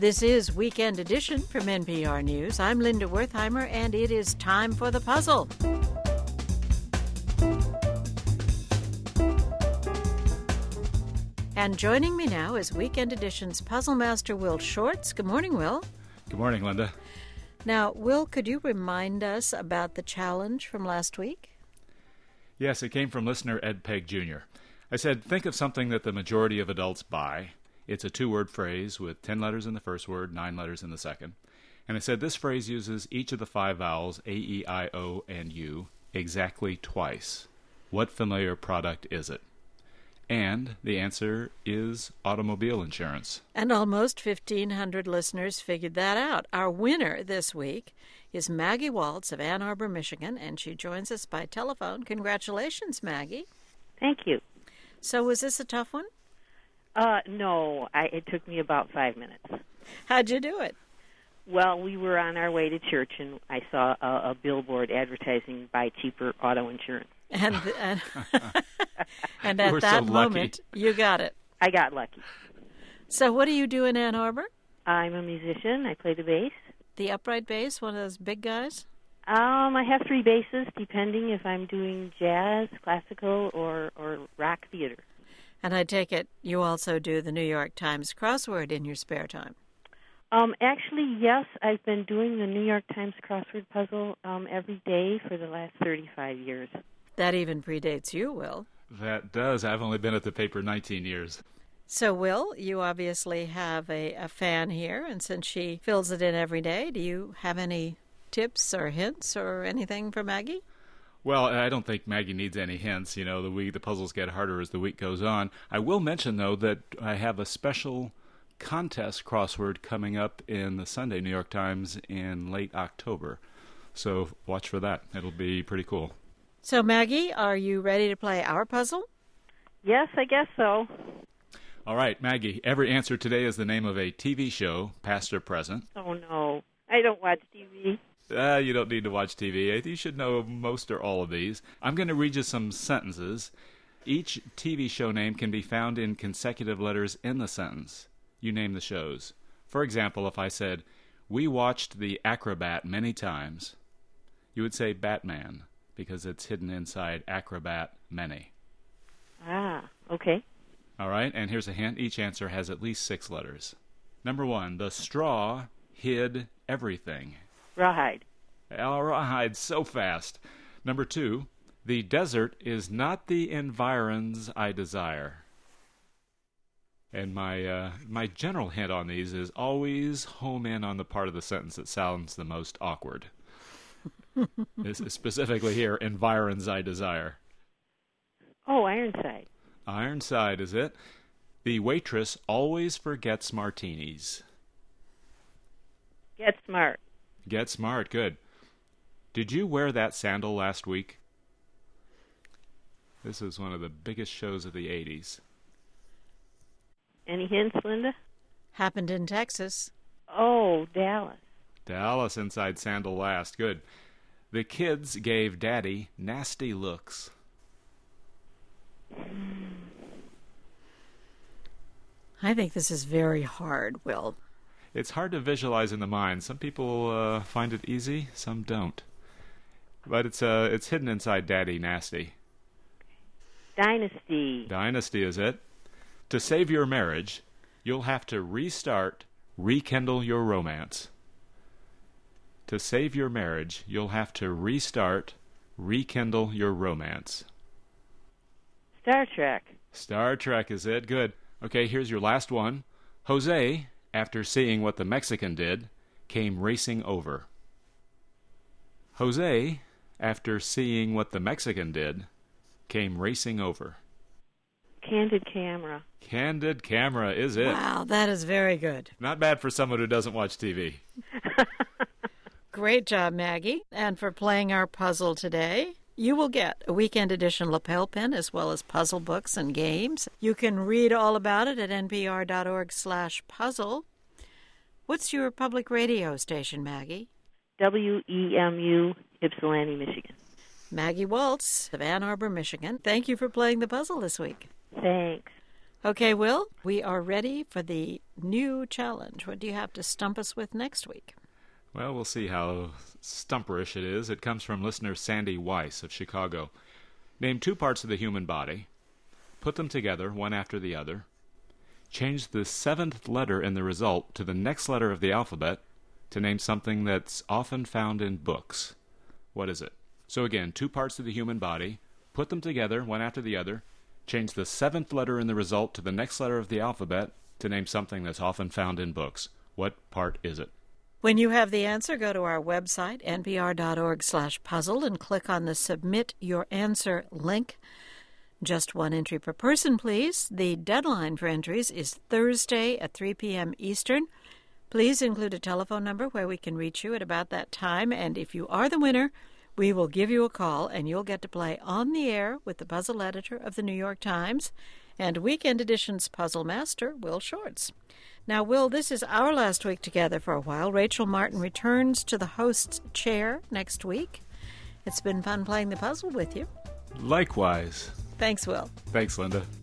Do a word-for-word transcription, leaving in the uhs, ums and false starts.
This is Weekend Edition from N P R News. I'm Linda Wertheimer, and it is time for the puzzle. And joining me now is Weekend Edition's puzzle master, Will Shorts. Good morning, Will. Good morning, Linda. Now, Will, could you remind us about the challenge from last week? Yes, it came from listener Ed Pegg Junior I said, think of something that the majority of adults buy. It's a two-word phrase with ten letters in the first word, nine letters in the second. And I said this phrase uses each of the five vowels, A, E, I, O, and U, exactly twice. What familiar product is it? And the answer is automobile insurance. And almost fifteen hundred listeners figured that out. Our winner this week is Maggie Waltz of Ann Arbor, Michigan, and she joins us by telephone. Congratulations, Maggie. Thank you. So was this a tough one? Uh, no, I, it took me about five minutes. How'd you do it? Well, we were on our way to church, and I saw a, a billboard advertising buy cheaper auto insurance. And and, and at We're that so moment, you got it. I got lucky. So what do you do in Ann Arbor? I'm a musician. I play the bass. The upright bass, one of those big guys? Um, I have three basses, depending if I'm doing jazz, classical, or, or rock theater. And I take it you also do the New York Times crossword in your spare time. Um, actually, yes, I've been doing the New York Times crossword puzzle um, every day for the last thirty-five years. That even predates you, Will. That does. I've only been at the paper nineteen years. So, Will, you obviously have a, a fan here, and since she fills it in every day, do you have any tips or hints or anything for Maggie? Well, I don't think Maggie needs any hints. You know, the week the puzzles get harder as the week goes on. I will mention, though, that I have a special contest crossword coming up in the Sunday New York Times in late October. So watch for that. It'll be pretty cool. So, Maggie, are you ready to play our puzzle? Yes, I guess so. All right, Maggie, every answer today is the name of a T V show, past or present. Oh, no. I don't watch T V. Uh, you don't need to watch T V. You should know most or all of these. I'm going to read you some sentences. Each T V show name can be found in consecutive letters in the sentence. You name the shows. For example, if I said, we watched The Acrobat many times, you would say Batman, because it's hidden inside Acrobat many. Ah, okay. All right, and here's a hint. Each answer has at least six letters. Number one, the straw hid everything. Rawhide. Rawhide, so fast. Number two, the desert is not the environs I desire. And my uh, my general hint on these is always home in on the part of the sentence that sounds the most awkward. This is specifically here, environs I desire. Oh, Ironside. Ironside is it. The waitress always forgets martinis. Get smart. Get smart, good. Did you wear that sandal last week? This is one of the biggest shows of the eighties. Any hints, Linda? Happened in Texas. Oh, Dallas. Dallas inside Sandal last, good. The kids gave Daddy nasty looks. I think this is very hard, Will. It's hard to visualize in the mind. Some people uh, find it easy, some don't. But it's uh, it's hidden inside Daddy Nasty. Dynasty. Dynasty is it. To save your marriage, you'll have to restart, rekindle your romance. To save your marriage, you'll have to restart, rekindle your romance. Star Trek. Star Trek is it. Good. Okay, here's your last one. Jose, after seeing what the Mexican did, came racing over. Jose, after seeing what the Mexican did, came racing over. Candid Camera. Candid Camera is it. Wow, that is very good. Not bad for someone who doesn't watch T V. Great job, Maggie. And for playing our puzzle today, you will get a weekend edition lapel pin as well as puzzle books and games. You can read all about it at npr.org slash puzzle. What's your public radio station, Maggie? W E M U, Ypsilanti, Michigan. Maggie Waltz of Ann Arbor, Michigan. Thank you for playing the puzzle this week. Thanks. Okay, Will, we are ready for the new challenge. What do you have to stump us with next week? Well, we'll see how stumperish it is. It comes from listener Sandy Weiss of Chicago. Name two parts of the human body. Put them together, one after the other. Change the seventh letter in the result to the next letter of the alphabet to name something that's often found in books. What is it? So again, two parts of the human body. Put them together, one after the other. Change the seventh letter in the result to the next letter of the alphabet to name something that's often found in books. What part is it? When you have the answer, go to our website, n p r dot org slash puzzle, and click on the Submit Your Answer link. Just one entry per person, please. The deadline for entries is Thursday at three p.m. Eastern. Please include a telephone number where we can reach you at about that time, and if you are the winner, we will give you a call, and you'll get to play on the air with the puzzle editor of the New York Times and Weekend Edition's puzzle master, Will Shortz. Now, Will, this is our last week together for a while. Rachel Martin returns to the host's chair next week. It's been fun playing the puzzle with you. Likewise. Thanks, Will. Thanks, Linda.